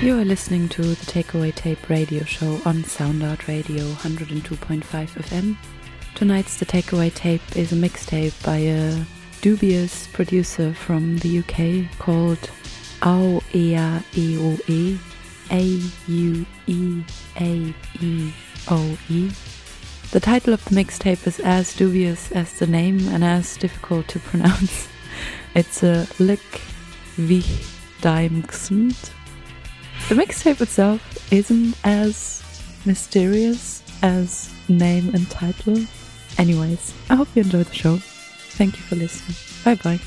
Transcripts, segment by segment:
You are listening to the Takeaway Tape radio show on Soundart Radio 102.5 FM. Tonight's The Takeaway Tape is a mixtape by a dubious producer from the UK called Aueaeoe, Aueaeoe. The title of the mixtape is as dubious as the name and as difficult to pronounce. It's a Lick Vich Daimgsund. The mixtape itself isn't as mysterious as name and title. Anyways, I hope you enjoy the show. Thank you for listening. Bye bye.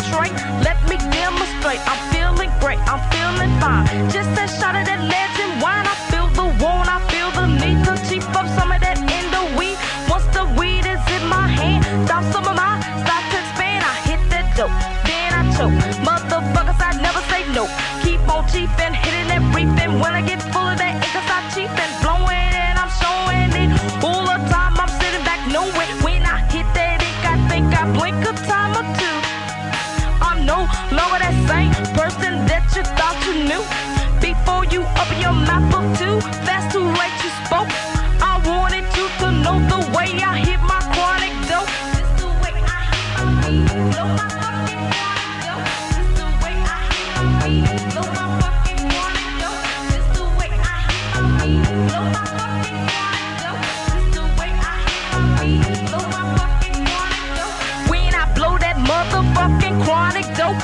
trait. Let me demonstrate. I'm feeling great. I'm feeling fine. Just that shot of that legend wine. I feel the want. I feel the need to cheap up some of that in the weed. Once the weed is in my hand, stop some of mine. Start to expand. I hit that dope. Then I choke. Motherfuckers, I never say no. Keep on cheapin', hitting that reefin'. When I get full of that ink, I start cheapin', blowing and I'm showing it. All the time I'm sitting back knowing when I hit that ink, I think I blink a time or two. I'm no longer that same person that you thought you knew. Before you open your mouth up too fast, too late you spoke. I wanted you to know the way I hit my chronic dope. It's the way I hit my weed, blow my fucking chronic dope. It's the way I hit my weed, blow my fucking chronic dope. It's the way I hit my weed, blow my fucking chronic dope. It's the way I hit my weed, blow my fucking chronic dope. When I blow that motherfucking chronic dope,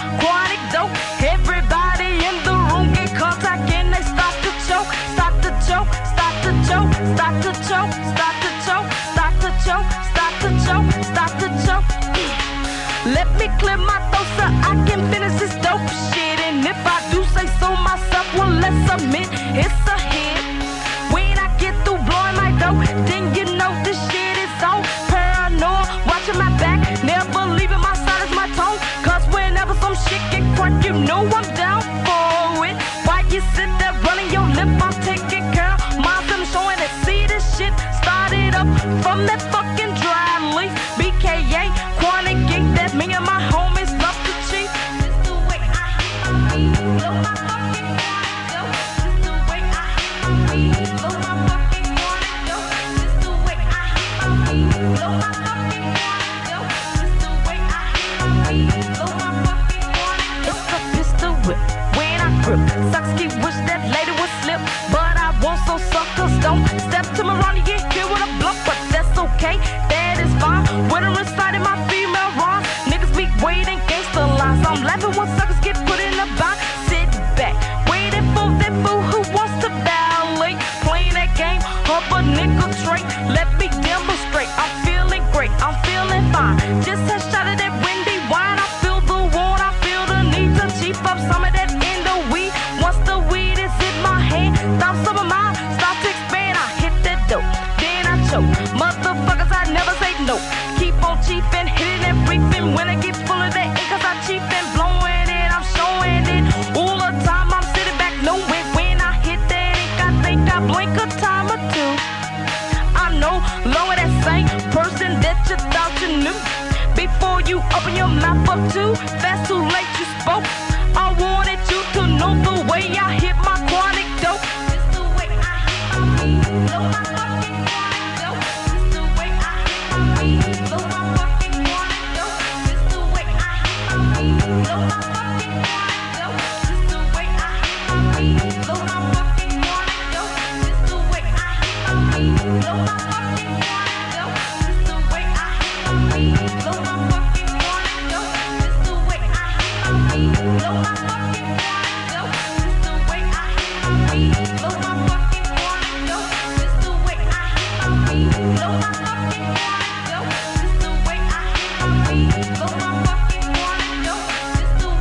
everybody in the room get contact and they start to choke, start to choke, start to choke, start to choke, start to choke, start to choke, start to choke, start to choke. Let me clear my throat so I can finish this dope shit. And if I do say so myself, well let's admit it's a hit. When I get through blowing my dope, then you know this shit is on. Paranoid, watching my back, never leaving my side as my tone. Cause whenever some shit get cracked, you know I'm down for it. Why you sit there running your lip, I'm taking care of mine. I'm showing that see this shit started up from that fucking dry leaf. BKA, chronic geek, that me and my homies love to cheat. It's the way I hit my weed, blow my fucking chronic dope. It's the way I hit my weed, blow my fucking chronic dope. It's the way I hit my weed, blow my fucking chronic dope. It's the way I hit my weed, blow my fucking chronic dope. It's a pistol whip when I grip. Sucksky wish that lady would slip, but I won't, so suckers don't step to me around and get here with a blunt, but that's okay. That is fine. Winter inside in my female rhymes. Niggas be waiting gangster lines. I'm laughing when suckers get put in a bind. Sit back, waiting for that fool who wants to violate. Playing that game of a nickel trait. Let me demonstrate. I'm feeling great. I'm feeling fine. Just a shot of that windy wine. I feel the want. I feel the need to cheap up some of that in the weed. Once the weed is in my hand, stop some of mine. Start to expand. I hit that dope. Then I choke. Motherfuckers, I never say no. Keep on cheapin', hitting and reefin'. When I get full of that ink, cause I cheapin', blowing it, I'm showing it. All the time I'm sitting back knowing when I hit that ink, I think I blink a time or two. I'm no longer that same person that you thought you knew. Before you open your mouth up too fast, too late you spoke. I wanted you to know the way I hit my chronic dope. It's the way I hit my weed, blow my fucking chronic dope. It's the way I hit my weed, blow my fucking chronic dope. It's the way I hit my weed, blow my fucking chronic dope. It's the way I hit my weed, blow my fucking chronic dope. It's the way I hit my weed, blow my fucking chronic dope. It's the way I hit my weed, blow my fucking chronic dope. It's the way I hit my weed, blow my fucking chronic dope. It's the way I hit my weed, blow my fucking chronic dope. It's the way I hit my weed, blow my fucking chronic dope. It's the way I hit my weed, blow my fucking chronic dope. It's the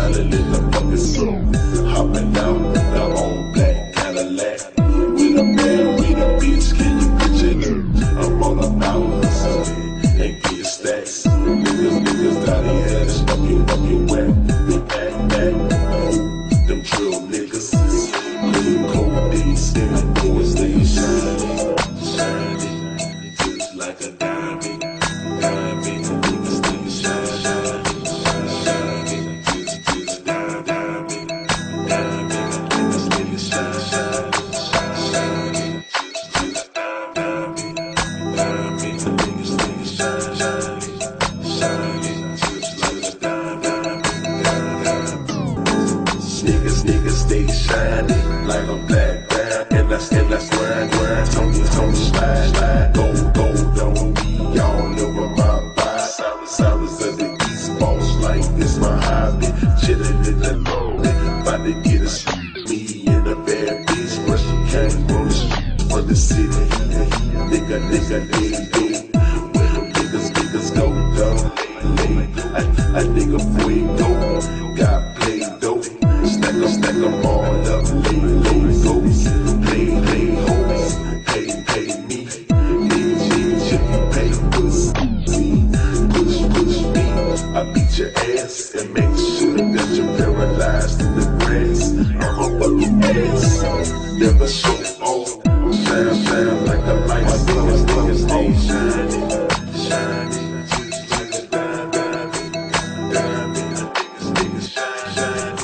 shining in the fucking sun. Hopping out the all black Cadillac with a married bitch. Can you picture it? I'm all about something and get stacks. Niggas got their ass fucking whack. Big back. Them drill niggas. Little cold skin boys, stay shining. Just like a diamond. Niggas stay shining. Just diamond. Niggas stay shining. Just diamond. Niggas stay shining. Just like a diamond. Niggas stay shining like a black diamond. And that's grind. Tony slide. Gold on me, all over my body. Cyrus of the East Boss, like this my hobby. Chillin' in the lonely, about to get a street. Me and a bad bitch, but she came from the street, from the city. Nigga, where them niggas go down. A nigga fuego, got played dope. Stack 'em all up, lay goes. Play hoes, pay me. If you pay push me. I beat your ass and make sure that you're paralyzed in the grass. I'm a fucking ass, never show off. Shine like a light. My niggas stay shining. Just like a diamond. Niggas shining.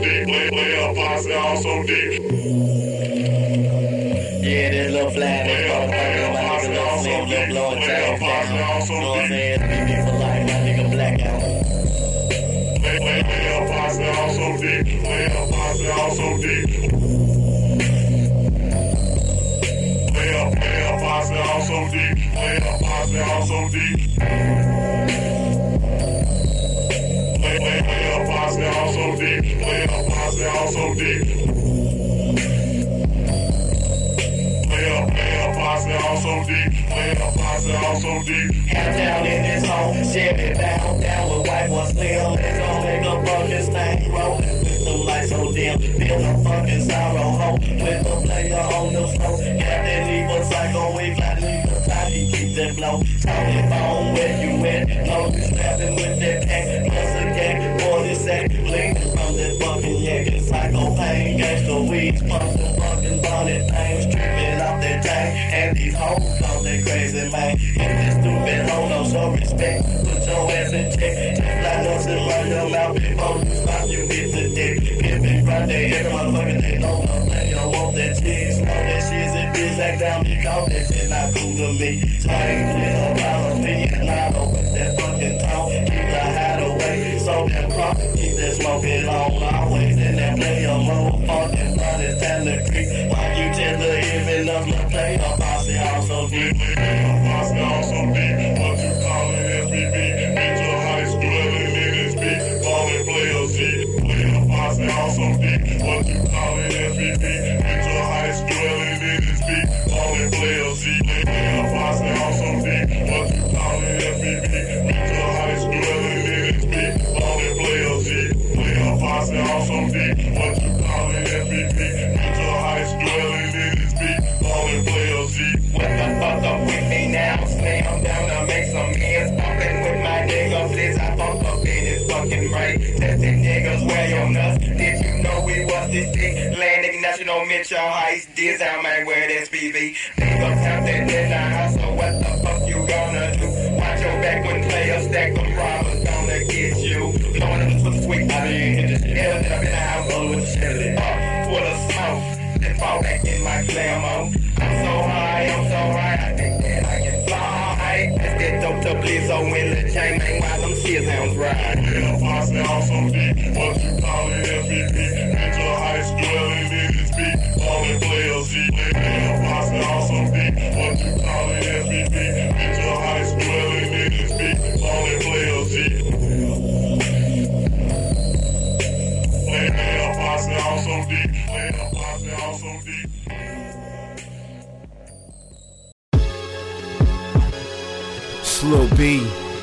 deep. Player posse all so deep. Yeah, this little flat is fucking my nigga little slim, little blowing tail down. You know what I'm saying? BB for life, my nigga blackout. Player posse all so deep. Player posse all so deep. Player posse all so deep. Player posse all so deep. Player posse all so deep. Player posse all so deep. Player posse all so deep. Player posse all so deep. Half down in this home, Chevy bound down with white boy slim. Let's go make a fucking thing rolling. With them lights so dim, feel no fucking sorrow home. With the player on the floor, Captain Evil Psycho, we fly niggas, how he keep that blow. Talking phone, where you at? No, you snapping with that pack. Plus a gang, 40 sack, blinking from that fucking yankin'. Psycho pain, gangsta weeds, pump the fucking bonnet things, tripping off that tank. And these hoes call that crazy man. If this stupid hoe don't show respect, put your ass in check. Just line up and run your mouth before you stop, you hit the dick. If it Friday, every motherfucker they know no plan. You don't want that cheese, know that shit's a bitch like down, you call that shit not cool to me. Swing with a follow me and I open that fucking talk. Keep the hideaway, so damn crop. Keep that smoking on always in that player mode. Fucking blood is down the creek. Why you just the even of my player posse also deep. Player posse all so deep. What you callin' FBB? Bitch, your high school and it is big. Ballin' player Z. Player posse all so deep. What you callin' FBB? Bitch, your high school and it is big. Ballin' player Z. Player posse all so deep. What you callin' FBB? Bitch, your high school and it is big. Ballin' player Z. Player posse all so deep. What you callin' FBB? Bitch, your high school and it is big. Ballin' player Z. What the fuck up with me now? Slam down to make some ends. Fucking with my nigga, please. I fuck up in his fucking brain. Testing niggas, wear your nuts. Did you know we was this big? Atlantic National Mitchell Heights. This how man wear this PV. Big up something in the house, so what the fuck you gonna do? Watch your back when players stack them robbers gonna get you. Blowing up the sweet, I didn't hit the shit. Hell, up in the house, roll with the shit. Full of smoke. Then fall back in my glamour. I'm so high, I think that I can fly. Let's get dope to Blizzo in the chain, man, while them shit sounds right. Player posse all so deep. What you callin' FBB? Bitch, your high school and it is big. Ballin' player Z. Player posse all so deep. What you callin' FBB? Bitch, your high school and it is big. Ballin' player Z. Player posse all so deep. Player posse all so deep. Lil B.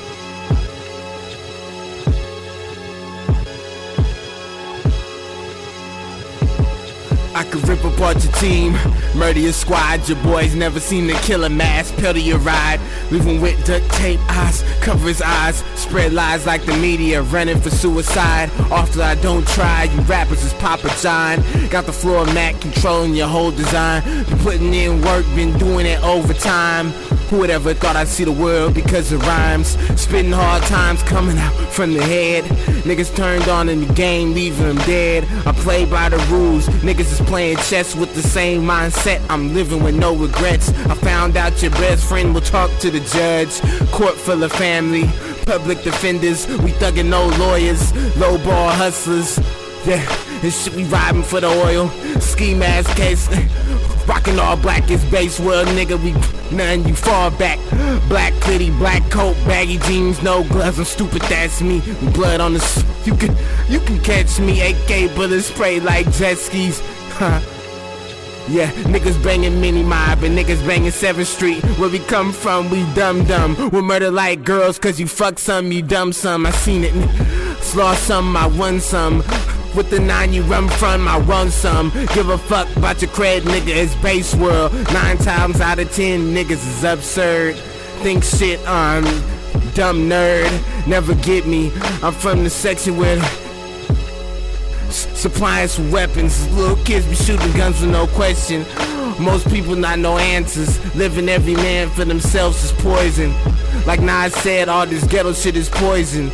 I could rip apart your team, murder your squad. Your boys never seen the killer mask, pedal your ride. Leave him with duct tape eyes, cover his eyes. Spread lies like the media, running for suicide. After I don't try, you rappers is Papa John. Got the floor mat, controlling your whole design. Been putting in work, been doing it overtime. Who would ever thought I'd see the world because of rhymes? Spitting hard times coming out from the head. Niggas turned on in the game, leaving them dead. I play by the rules, niggas is playing chess with the same mindset. I'm living with no regrets. I found out your best friend will talk to the judge. Court full of family, public defenders. We thuggin' no lawyers, low ball hustlers. Yeah, this shit we riding for the oil. Ski mask case, rockin' all black is base world, nigga. We nothing, you fall back. Black hoodie, black coat, baggy jeans, no gloves. I'm stupid, that's me. Blood on the you can catch me. AK bullets spray like jet skis. Huh. Yeah, niggas banging Mini Mob and niggas banging 7th Street. Where we come from, we dumb. We murder like girls, cause you fuck some, you dumb some. I seen it. Lost some, I won some. With the 9 you run from, I run some. Give a fuck about your cred, nigga, it's base world. 9 times out of 10, niggas is absurd. Think shit on, dumb nerd. Never get me, I'm from the section where supplying some weapons. Little kids be shooting guns with no question. Most people not no answers. Living every man for themselves is poison. Like Nas said, all this ghetto shit is poison.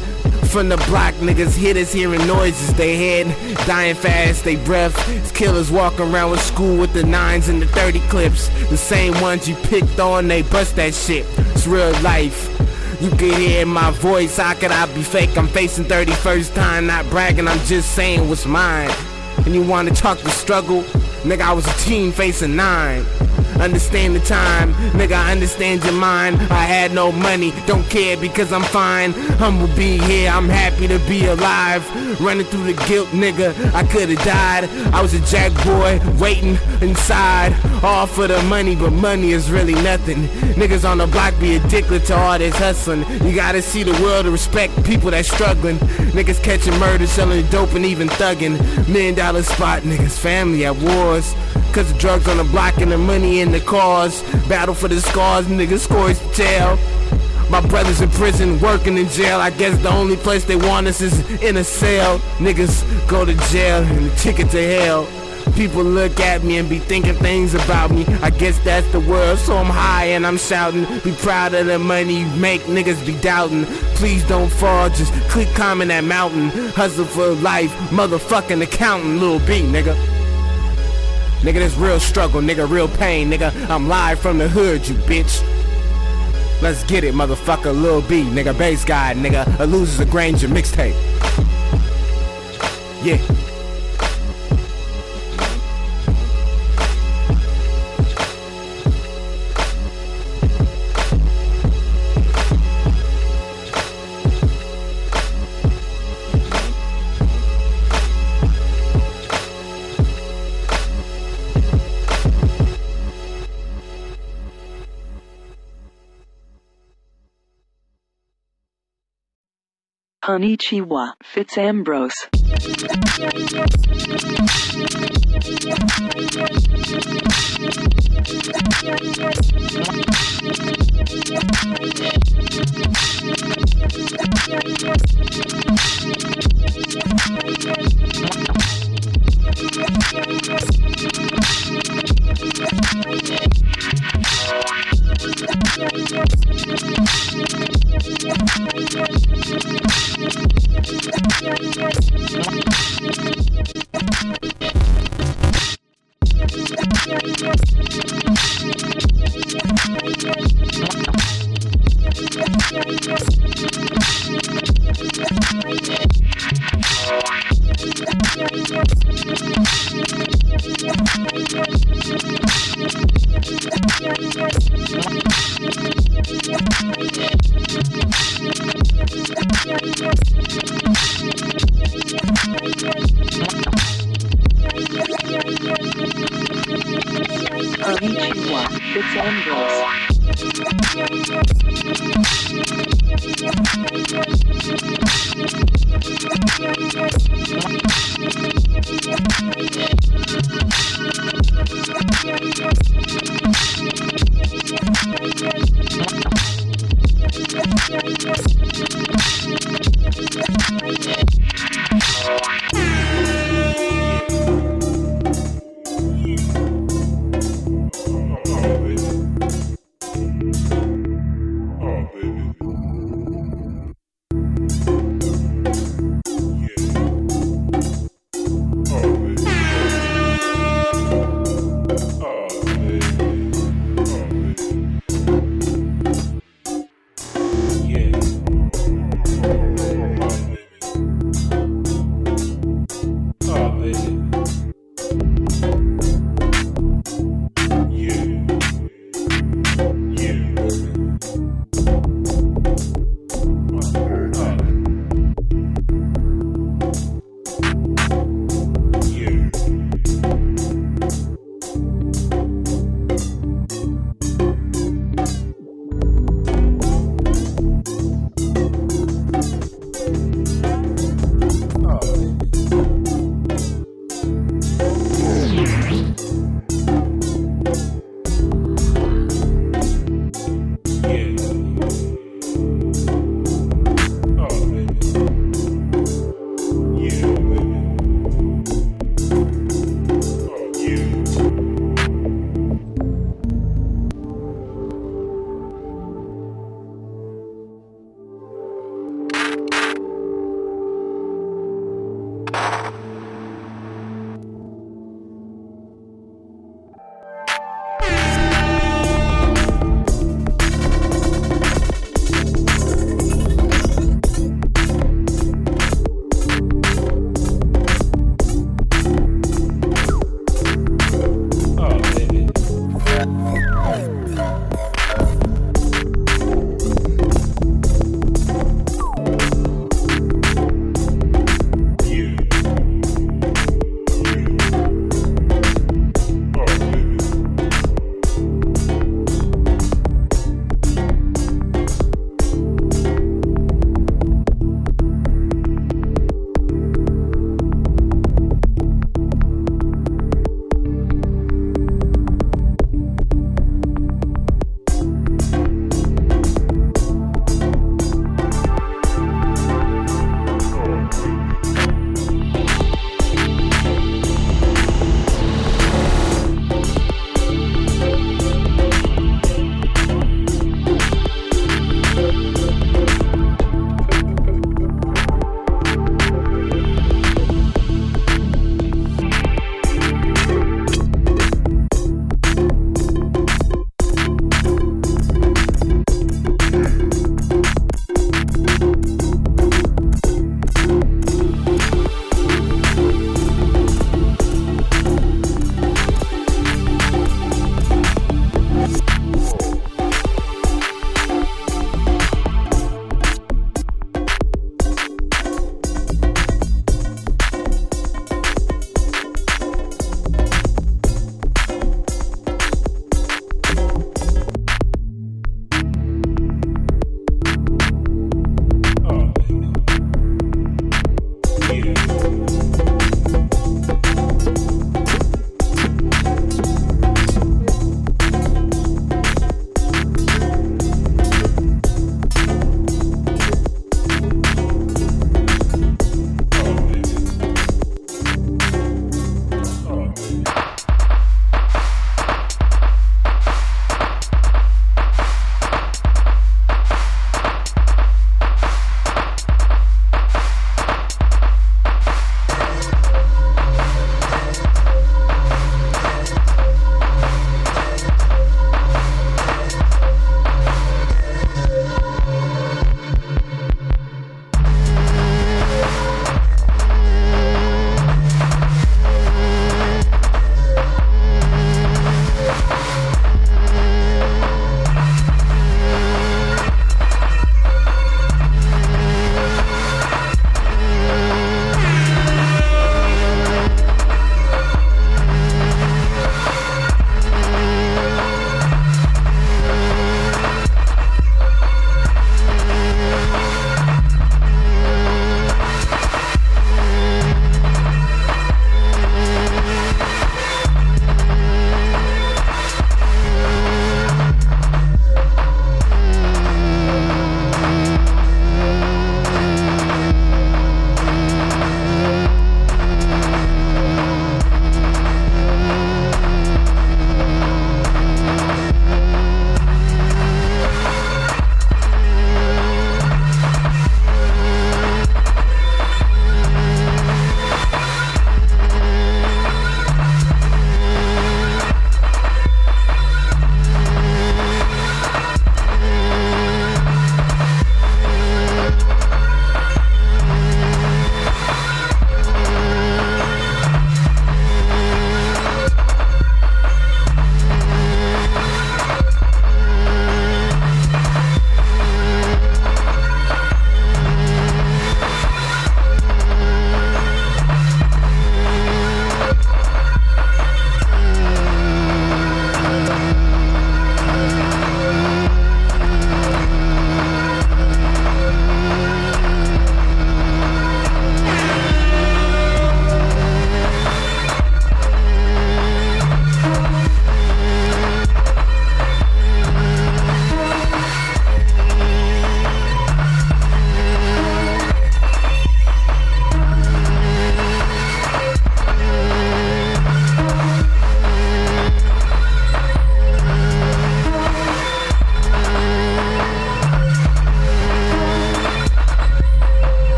From the block, niggas hit us hearing noises. They head dying fast, they breath. It's killers walking around with school with the 9s and the 30 clips. The same ones you picked on, they bust that shit. It's real life. You can hear my voice, how could I be fake? I'm facing 31st time, not bragging, I'm just saying what's mine. And you wanna talk the struggle? Nigga, I was a teen facing 9. Understand the time, nigga, I understand your mind. I had no money, don't care because I'm fine. Humble be here, I'm happy to be alive. Running through the guilt, nigga, I could've died. I was a jack boy, waiting inside. All for the money, but money is really nothing. Niggas on the block be addicted to all this hustling. You gotta see the world to respect people that's struggling. Niggas catching murder, selling dope and even thugging. $1 million spot, niggas family at wars. Cause the drugs on the block and the money in the cars. Battle for the scars, niggas scores to jail. My brothers in prison, working in jail. I guess the only place they want us is in a cell. Niggas go to jail and a ticket to hell. People look at me and be thinking things about me. I guess that's the world, so I'm high and I'm shouting. Be proud of the money you make, niggas be doubting. Please don't fall, just click comment that mountain. Hustle for life, motherfucking accountant, Lil B, nigga. Nigga, this real struggle, nigga, real pain, nigga. I'm live from the hood, you bitch. Let's get it, motherfucker, Lil B, nigga, bass guy, nigga. A Losers of Granger mixtape. Yeah. Konnichiwa, Fitzambrose. Konnichiwa, Fitzambrose.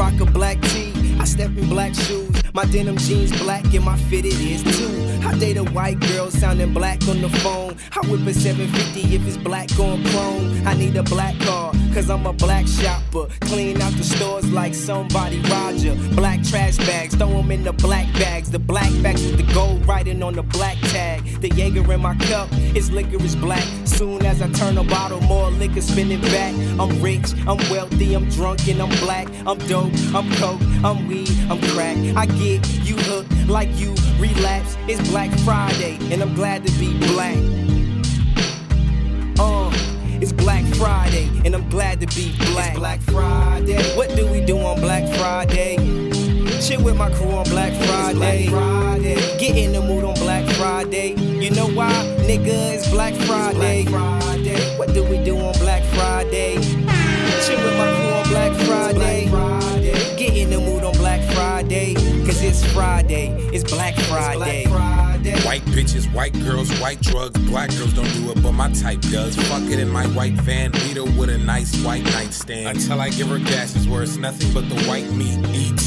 rock a black tee, I step in black shoes. My denim jeans black and my fit it is too. I date a white girl sounding black on the phone. I whip a 750 if it's black on chrome. I need a black car, cause I'm a black shopper. Clean out the stores like somebody Roger. Black trash bags, throw them in the black bags. The black bags with the gold writing on the black tag. The Jaeger in my cup, its liquor is black. Soon as I turn a bottle, more liquor spinning back. I'm rich, I'm wealthy, I'm drunk and I'm black. I'm dope, I'm coke, I'm weed, I'm crack. I get you hooked like you relapse. It's Black Friday and I'm glad to be black. It's Black Friday and I'm glad to be black. It's Black Friday. What do we do on Black Friday? Chill with my crew on Black Friday. Get in the mood on Black Friday. You know why, nigga, it's Black Friday. What do we do on Black Friday? Chill with my crew on Black Friday. Get in the mood on Black Friday. Cause it's Friday, it's Black Friday. White bitches, white girls, white drugs. Black girls don't do it, but my type does. Fuck it in my white van, beat her with a nice white nightstand. Until I give her gases where it's nothing but the white meat.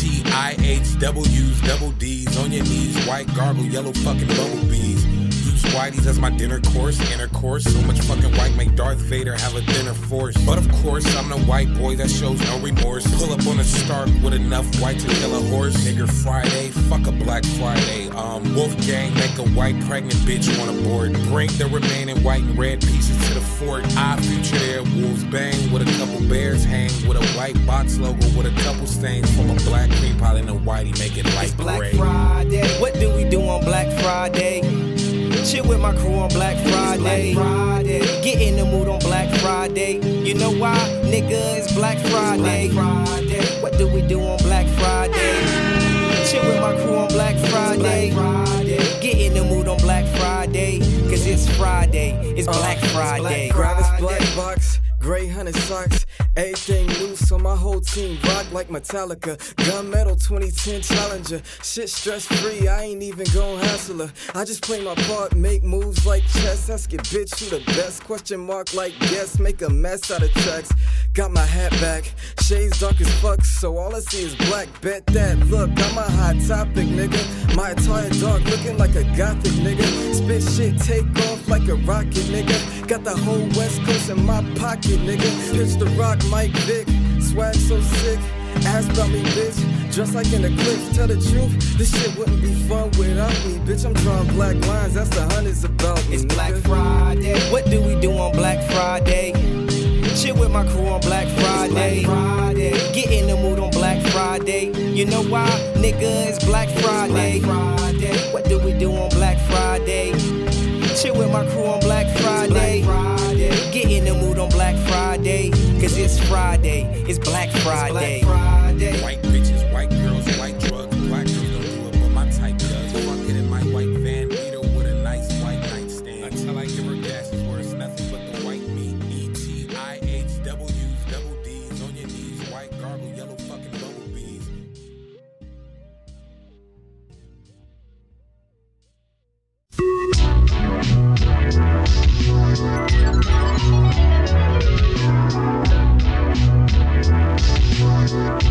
ETIHWs, double D's on your knees. White gargle, yellow fucking bumblebees. Use whiteys as my dinner course, intercourse. So much fucking white make Darth Vader have a dinner force. But of course, I'm the white boy that shows no remorse. Pull up on a Stark with enough white to kill a horse. Nigger Friday, fuck a Black Friday. Wolfgang make a white pregnant bitch wanna board. Bring the remaining white and red pieces to the fort. I feature there, wolves bang with a couple bears hang. With a white box logo with a couple stains from a black cream pie and a whitey make it light gray. Black Friday. What do we do on Black Friday? Chill with my crew on Black Friday. Get in the mood on Black Friday. You know why, nigga, it's Black Friday. What do we do on Black Friday? Chill with my crew on Black Friday. Get in the mood on Black Friday. Cause it's Friday, it's Black Friday. Grab this black box, gray hunted socks. Everything loose on my whole team, rock like Metallica. Gunmetal 2010 Challenger. Shit stress free, I ain't even gon' hassle her. I just play my part, make moves like chess. Ask it, bitch, who the best? Question mark like yes, make a mess out of tracks. Got my hat back, shades dark as fuck, so all I see is black. Bet that, look, I'm a hot topic, nigga. My attire dark, looking like a gothic, nigga. Spit shit, take off like a rocket, nigga. Got the whole West Coast in my pocket, nigga. Pitch the rock, Mike Vick, swag so sick. Ask about me, bitch, just like in the clips. Tell the truth, this shit wouldn't be fun without me, bitch. I'm drawing black lines, that's the hundreds about me. It's Black Friday. What do we do on Black Friday? Chill with my crew on Black Friday. Get in the mood on Black Friday. You know why, nigga, it's Black Friday. What do we do on Black Friday? Chill with my crew on Black Friday. Get in the mood on Black Friday. Cause it's Friday, it's Black Friday. White bitches, white girls, white drugs. Black girls don't do it, but my type does. Fuck it in my white van, beat her with a nice white nightstand. Until I give her gases where it's nothing but the white meat. ETIHWs, double D's on your knees. White gargle, yellow fucking bumblebees. Thank you.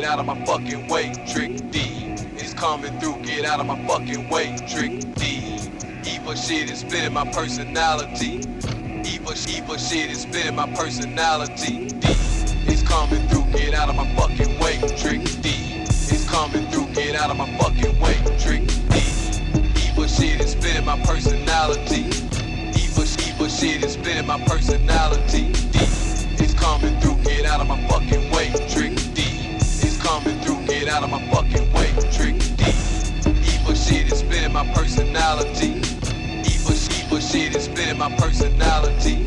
out of my fucking way. Trick D is coming through, get out of my fucking way. Trick D, evil shit is spitting my personality. Evil shit is spitting my personality. D is coming through, get out of my fucking way. Trick D is coming through, get out of my fucking way. Trick D, evil shit is spitting my personality. Evil shit is spitting my personality. D is coming through, get out of my fucking way. Trick D is coming through, get out of my fucking way. Trick D, evil shit is spitting my personality. Evil shit is spitting my personality.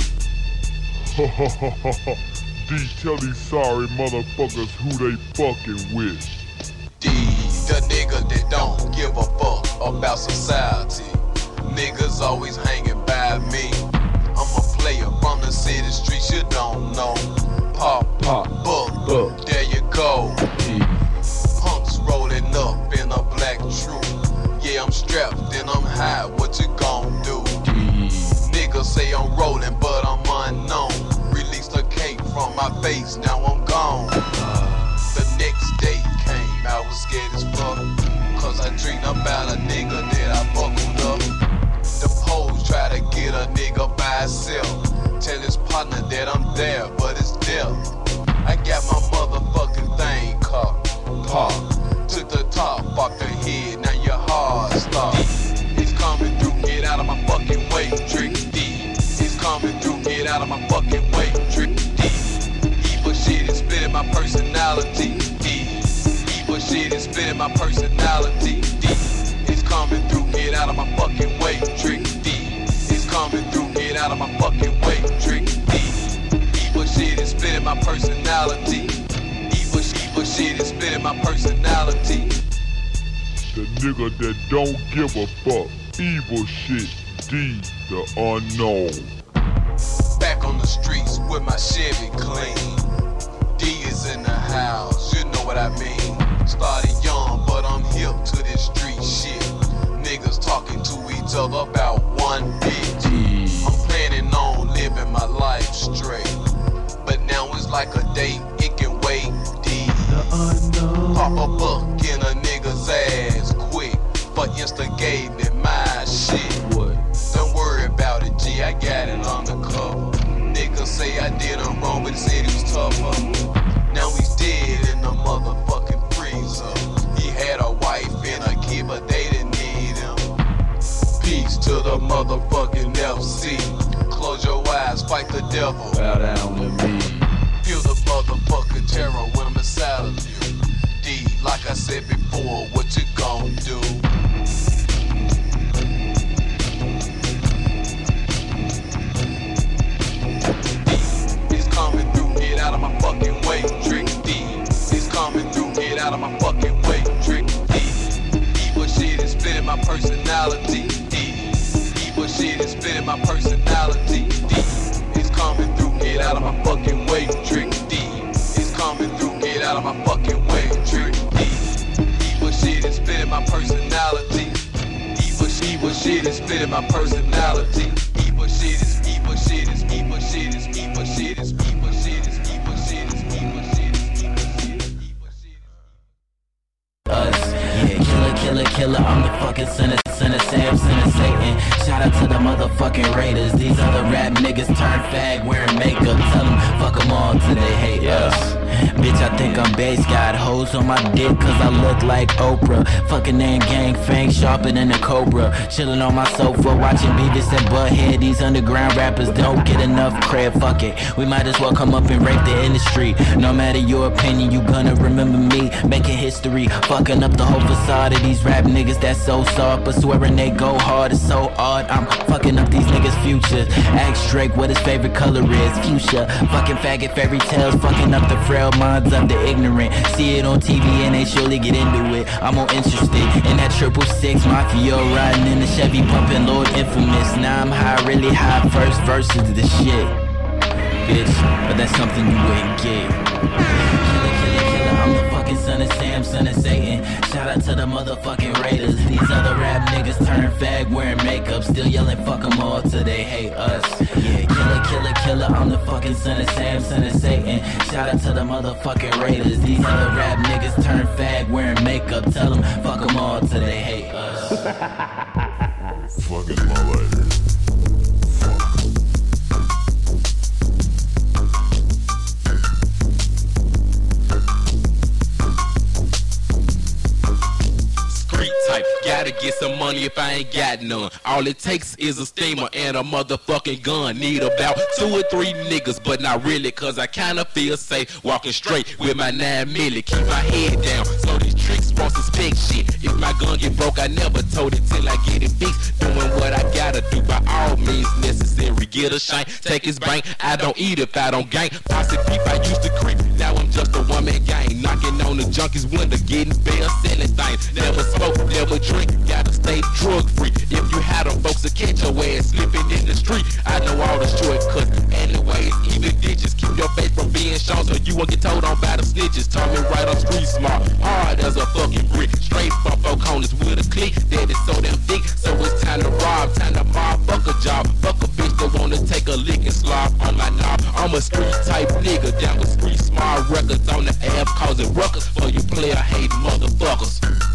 D, tell these sorry motherfuckers who they fucking with. D, the nigga that don't give a fuck about society. Niggas always hanging by me. I'm a player from the city streets you don't know. Pop, book, there you go. Punks rolling up in a black truck. Yeah, I'm strapped and I'm high, what you gon' do? Niggas say I'm rolling, but I'm unknown. Release the cape from my face, now I'm gone. The next day came, I was scared as fuck, cause I dreamed about a nigga that I buckled up. The poles try to get a nigga by himself. Tell his partner that I'm there, but it's death. I got my motherfucking thing caught. Took the top off the head, now your heart stop. It's coming through, get out of my fucking way. Trick D, it's coming through, get out of my fucking way. Trick D, evil shit is spitting my personality. D, evil shit is spitting my personality. D, it's coming through, get out of my fucking way. Trick D, it's coming through, get out of my fucking way. Trick D, evil shit is spitting my personality. Evil shit is spitting my personality. The nigga that don't give a fuck. Evil shit, D, the unknown. Back on the streets with my Chevy clean. D is in the house, you know what I mean. Started young, but I'm hip to this street shit. Niggas talking to each other about one bitch. I'm planning on living my life straight, but now it's like a date, it can wait. D, pop a buck in a nigga's ass quick for instigating my shit. What? Don't worry about it, G, I got it undercover. Niggas say I did him wrong, but he said he was tougher. Now he's dead in the motherfucking freezer. He had a wife and a kid, but they didn't need him. Peace to the motherfucking FC. Close your eyes, fight the devil. Bow down to me. Feel the motherfucking terror when I'm inside of you. D, like I said before, what you gon' do? It's coming through, get out of my fucking way. Trick D, it's coming through, get out of my fucking way. Trick D, evil shit is spitting my personality. D, evil shit is spitting my personality. D, it's coming through, get out of my fucking way. Trick D, it's coming through, get out of my fucking way. Trick D, evil shit is spitting my personality. Evil shit is spitting my personality. Evil shit is, evil shit is, evil shit is, evil shit is, evil shit is, evil shit is, evil shit is, evil shit is, evil shit is. Us, yeah, killer, I'm the fucking sinner, Sam, sinner, Satan. Shout out to the motherfucking Raiders. These other rap niggas turn fag wearing makeup. Tell them fuck them all till they hate us. Bitch, I think I'm base, got hoes on my dick cause I look like Oprah. Fucking name gang, fang sharper than a cobra. Chillin' on my sofa, watching Beavis and Butthead. These underground rappers don't get enough cred, fuck it. We might as well come up and rape the industry. No matter your opinion, you gonna remember me making history, fucking up the whole facade of these rap niggas that's so soft, but swearing they go hard is so odd. I'm fucking up these niggas' futures. Ask Drake what his favorite color is, fuchsia. Fucking faggot fairy tales, fucking up the frail minds of the ignorant. See it on TV and they surely get into it. I'm more interested in that 666 Mafia riding in the Chevy bumping Lord Infamous. Now I'm high, really high, first verses of the shit, bitch, but that's something you wouldn't get. Killer, I'm the fucking motherfucking son of Sam, son of Satan. Shout out to the motherfucking Raiders. These other rap niggas turn fag wearing makeup, still yelling fuck them all till they hate us. Yeah, killer, killer, killer, I'm the fucking son of Sam, son of Satan. Shout out to the motherfucking Raiders. These other rap niggas turn fag wearing makeup, tell them fuck them all till they hate us. Fuck is my life. Type. Gotta get some money if I ain't got none. All it takes is a steamer and a motherfucking gun. Need about 2 or 3 niggas, but not really, cause I kinda feel safe walking straight with my 9 milli. Keep my head down so these tricks won't suspect shit. If my gun get broke, I never told it till I get it fixed. Doing what I gotta do by all means necessary. Get a shank, take his bank. I don't eat if I don't gang. Posse peep, I used to creep. Now I'm just a one-man gang. Knocking on the junkies window, getting bail, selling things. Never smoke, never drink, gotta stay drug free. If you had them folks to catch your ass slipping in the street, I know all the shortcuts. Anyways, even ditches, keep your face from being shown so you won't get told on by the snitches. Tell me right on street smart, hard as a fucking brick. Straight from 4 corners with a click that is so damn thick. So it's time to rob, time to mob, fuck a job. Fuck a bitch that wanna take a lick and slob on my knob. I'm a street type nigga, down with street smart records on the app causing ruckus for you player hate motherfuckers.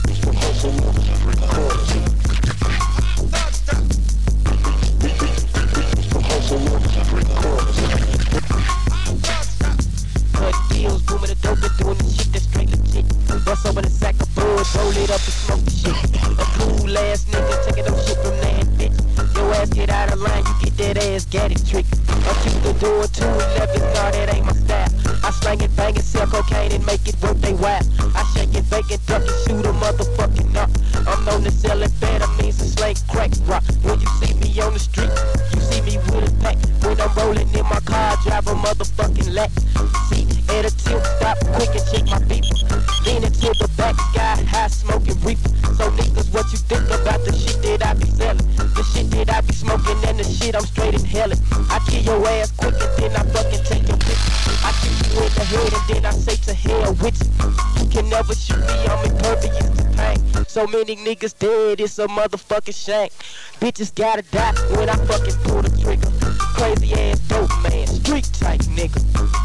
Cut deals, booming the dope and doing the shit that's straight legit. Bust over the sack of buds, roll it up and smoke the shit. A cool ass nigga taking them shit from that bitch. Your ass get out of line, you get that ass gadget trick. I keep the door 211, nah, that ain't my style. I slang it, bang it, sell cocaine and make it worth they while. I shake it, bake it, duck and shoot a motherfucking up. I'm known to sell amphetamines and slang crack rock. When you see me on the street, you see me with a pack. When I'm rolling in my car, drive a motherfucking lack. See, at a tilt, stop quick and check my beeper. Leaning to the back, sky high, smoking reefer. So niggas, what you think about the shit that I be selling? The shit that I be smoking and the shit I'm straight inhaling. I kill your ass quick and then I fucking take your picture. I kick you in the head and then I say to hell with you. You can never shoot me, I'm impervious to pain. So many niggas dead, it's a motherfucking shame. Bitches gotta die when I fucking pull the trigger. Crazy ass dope man, street type nigga.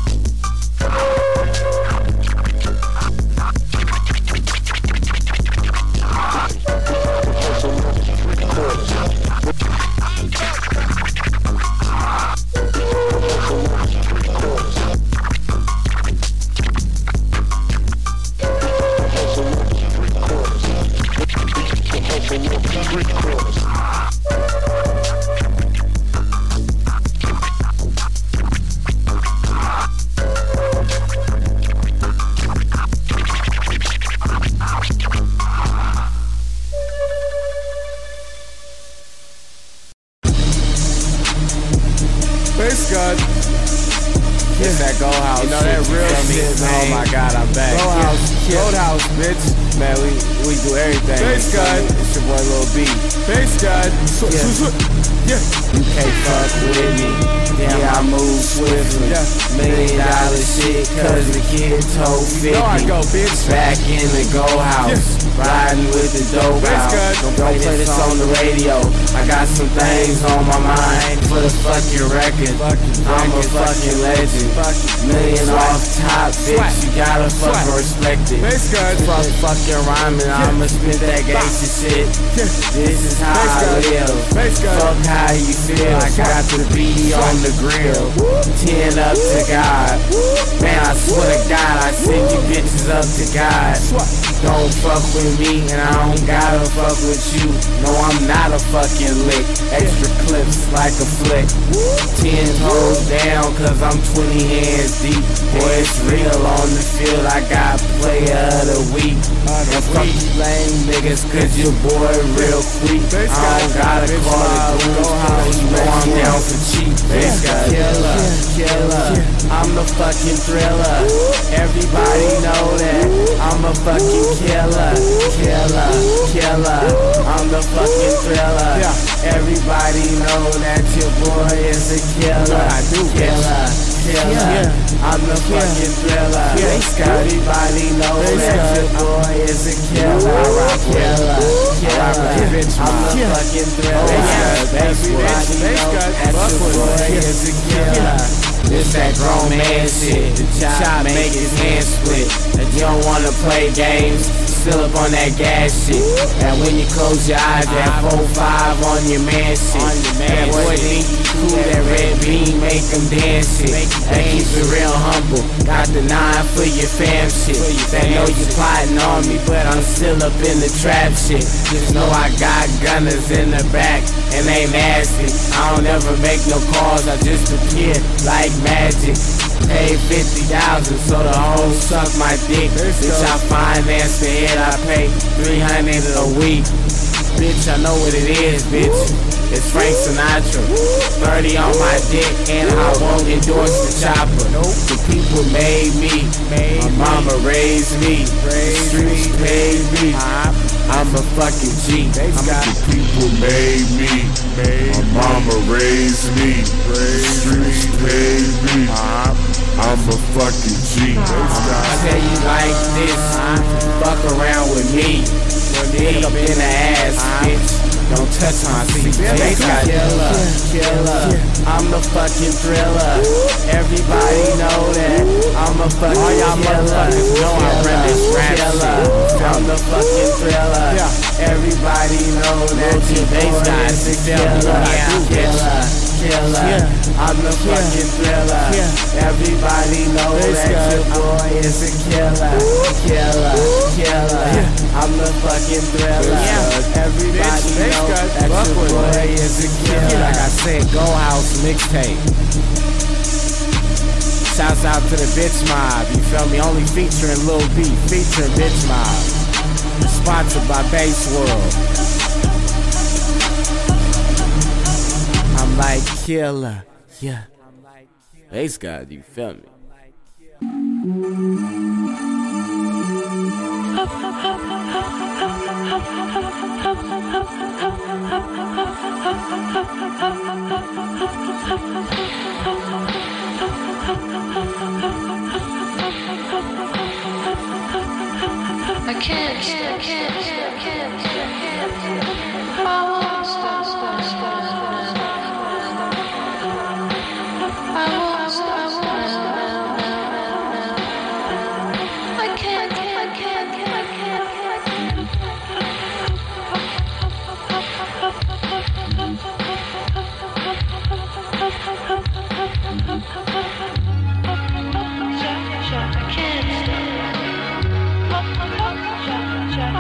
Praise God. It's that Gold House. You know that real shit, man. Oh my God, I'm back. Gold House, bitch. Man, we do everything. Praise God. It's your boy Lil B. Praise God. Yeah. You can't fuck with me. Damn, I move swiftly. $1 million shit, cause the kid told 50. There I go, bitch. Back in the Gold House. Riding with the dope house. Don't play this on the radio. I got some things on my mind for the fucking record. I'm a fucking legend. Million off top, bitch. You gotta fucking respect it. Fuck fucking rhyming. I'ma spit that gangsta shit. This is how I live. Fuck how you feel. I got the B on the grill. 10 up to God. Man, I swear to God, I send you bitches up to God. Don't fuck with me and I don't gotta fuck with you. No, I'm not a fucking lick. Extra clips like a flick. 10 toes down cause I'm 20 hands deep. Boy, it's real on the field. I got player of the week. And fuck you lame niggas cause your boy real quick. I don't gotta call it goons. You know I'm down for cheap. Killer. I'm the fucking thriller. Everybody know that I'm a fucking killer. I'm the fucking thriller. Everybody know that your boy is a killer. killer. I'm the fucking thriller. Everybody knows that your boy is a killer. I rock killer. I'm the fucking thriller. Everybody knows that your boy is a killer. This that grown man shit. The chop make his hand split. If you don't wanna play games, still up on that gas shit. And when you close your eyes, that 4-5 on your man shit. That boy think he cool, that red beam make him dance it. That keep it real humble. Got the 9 for your fam shit. They know you plotting on me, but I'm still up in the trap shit. Just know I got gunners in the back, and they nasty. I don't ever make no calls, I just appear like magic. Paid 50,000 so the hoes suck my dick. Bitch, I finance the head, I pay 300 a week. Bitch, I know what it is, bitch. It's Frank Sinatra. 30 on my dick, and I won't endorse the chopper. The people made me, my mama raised me, streets paid me. I'm a fucking G. The people made me, my mama raised me, streets paid me. I'm a fucking G. I tell you like this, fuck around with me. Dick up in the ass, bitch. Don't touch my seat. Killer. I'm the fucking thriller. Everybody know that. I'm a fucking all y'all motherfuckers know I run this rap shit. I'm the fucking thriller. Everybody know that your bass guy's a killer. I'm the fucking thriller. Everybody know that your boy is a killer. I'm the fucking thriller. Everybody know that your boy is a killer. Like I said, Go House mixtape. Shouts out to the Bitch Mob. You feel me? Only featuring Lil B, featuring Bitch Mob. Sponsored by Bass World. I'm like killer, yeah. Bass God, you feel me? I can't stop. I won't stop. I won't stop. I can't. I can't stop.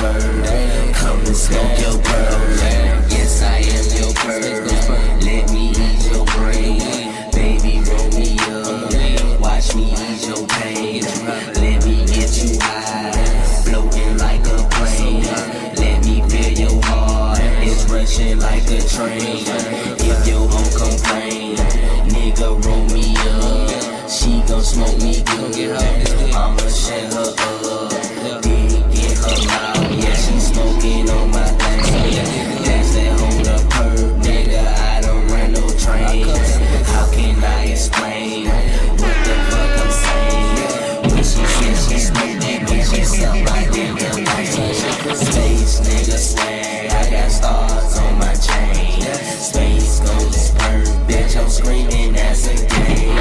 perv. Come and smoke your perv. Yes, I am your perv. Let me ease your brain. Baby, roll me up. Watch me ease your pain. Let me get you high. Floating like a plane. Let me feel your heart. It's rushing like a train. If your hoe complain, nigga, roll me up. She gon' smoke me good. I'ma shut her up. Dig in her mouth. Yeah, she smoking on my thing. That's that hold up perv, nigga. I don't run no trains. How can I explain what the fuck I'm saying? When she said she smoked that bitch, she suck like nigga. Space nigga swag. I got stars on my chain. Space goes perv, bitch. I'm screaming that's a game.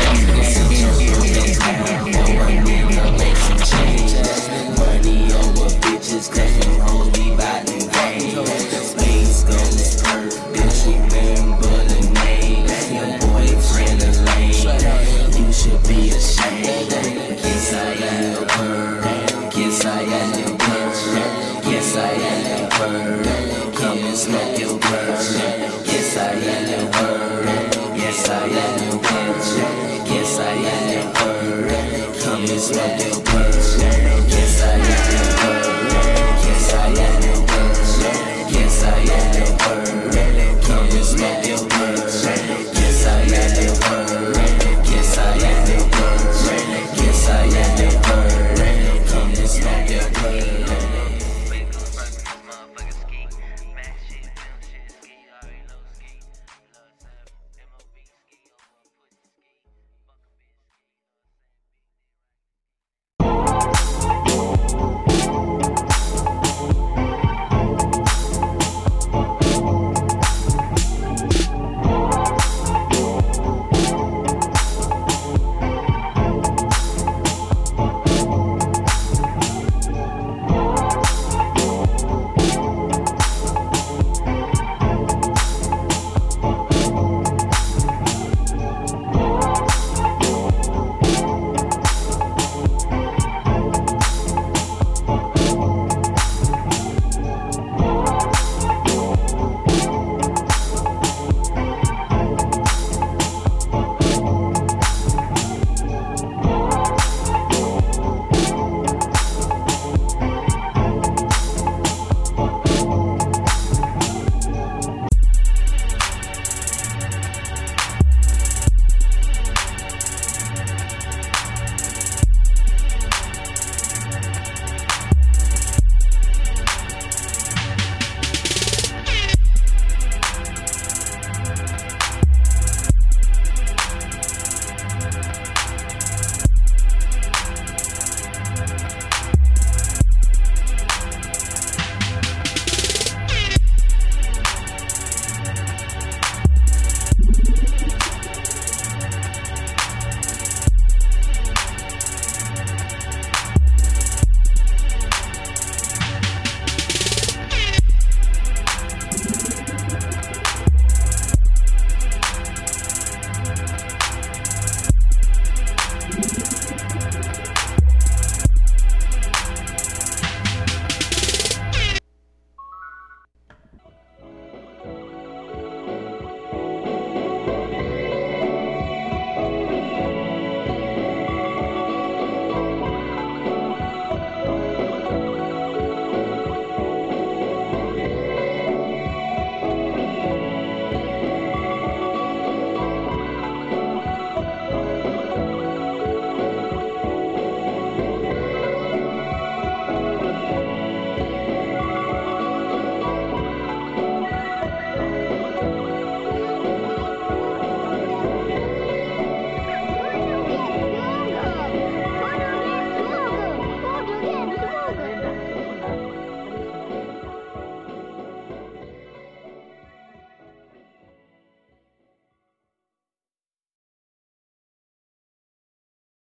Money over bitches, cause them hoes be biting game. Space goes perf, bitch, remember the name. Your boyfriend a lame, you should be ashamed. Yes, I am your perv. Yes, I am your perv. Yes, I am your perv. Come and smoke your perv. Yes, I am your perv. Yes, I am your perv. Yes, I am your perv. Come and smoke your perv.